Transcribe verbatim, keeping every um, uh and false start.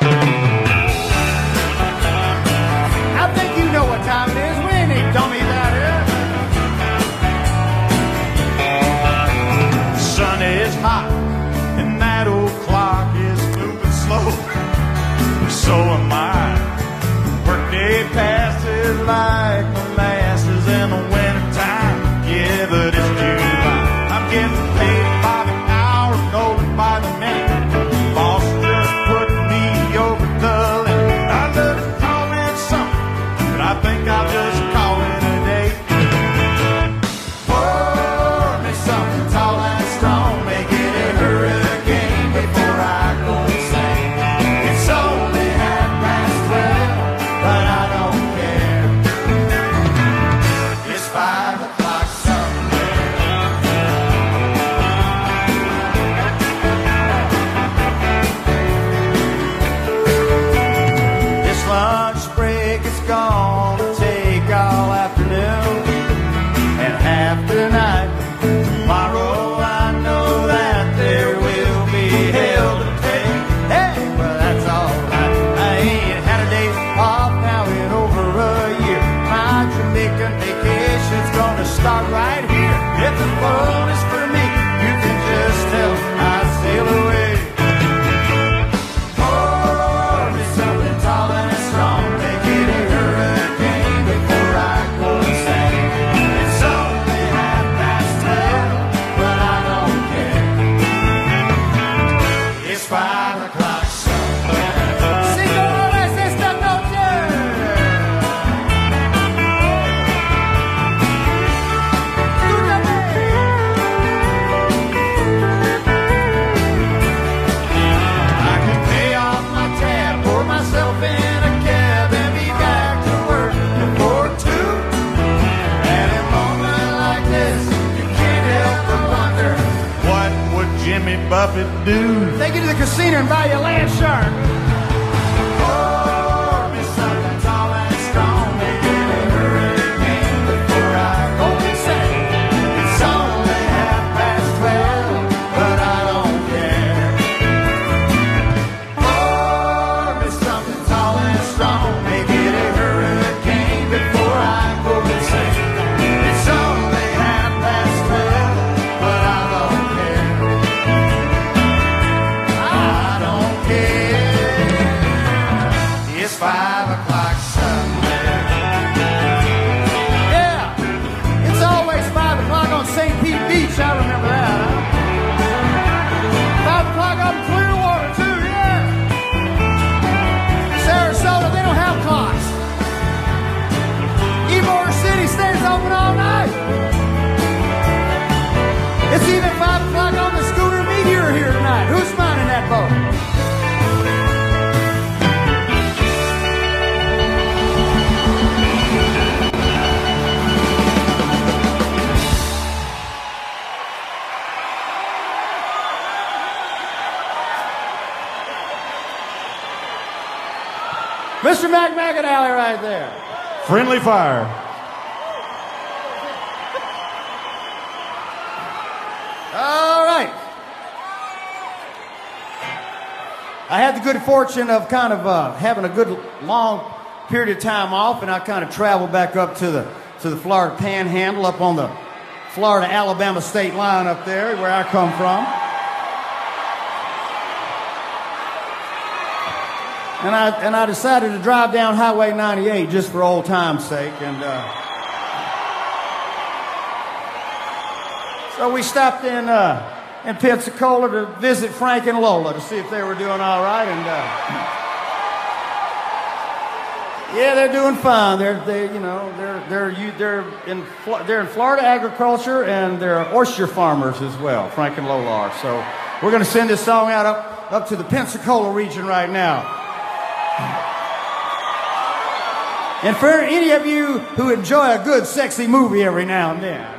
I think you know what time it is. We ain't any dummies out here. The sun is hot and that old clock is moving slow. So am I. Workday passes like molasses in the wintertime. Yeah, but it's July. I'm getting paid by the hour, golden by the minute. Boss just put me over the limit. I love to call it something, but I think I'll just call it a day. Pour me something tall and strong, make it a hurricane before I go insane. It's only half past twelve, but I don't care. It's five o'clock somewhere. This lunch break is gonna take all afternoon and half the night. Tomorrow I know that there will be hell to pay. Hey, well that's alright. I ain't had a day off now in over a year. My Jamaican vacation's gonna start right here. If the phone is for me, you can just tell I sail away. Pour me something tall and strong, make it a hurricane before I go insane. It's only half past twelve, but I don't care. It's five o'clock somewhere. Señores, esta noche. I can pay off my tab, pour myself in a cab, and be back to work before two. At a moment like this, you can't help but wonder, what would Jimmy Buffett do? Take you to the casino and buy you a land shark. Pour me something tall and strong, make it a hurricane before I go insane. It's only half past twelve, but I don't care. Pour me something tall and strong, make it a hurricane before I go insane. It's only half past twelve, but I don't care. I don't care. It's five o'clock somewhere. Yeah, it's always five o'clock on Saint Pete Beach. I remember that. Huh? Five o'clock up in Clearwater too. Yeah. Sarasota, they don't have clocks. Ybor City stays open all night. It's even five o'clock on the Schooner Meteor here tonight. Who's minding that boat? Mister Mac McAnally right there. Friendly fire. All right. I had the good fortune of kind of uh, having a good long period of time off, and I kind of traveled back up to the to the Florida Panhandle, up on the Florida-Alabama state line up there, where I come from. And I and I decided to drive down Highway ninety-eight just for old time's sake, and uh, so we stopped in uh, in Pensacola to visit Frank and Lola to see if they were doing all right, and uh, yeah, they're doing fine. They're they you know they're they're you they're in they're in Florida agriculture, and they're oyster farmers as well. Frank and Lola are. So we're going to send this song out up up to the Pensacola region right now. And for any of you who enjoy a good, sexy movie every now and then.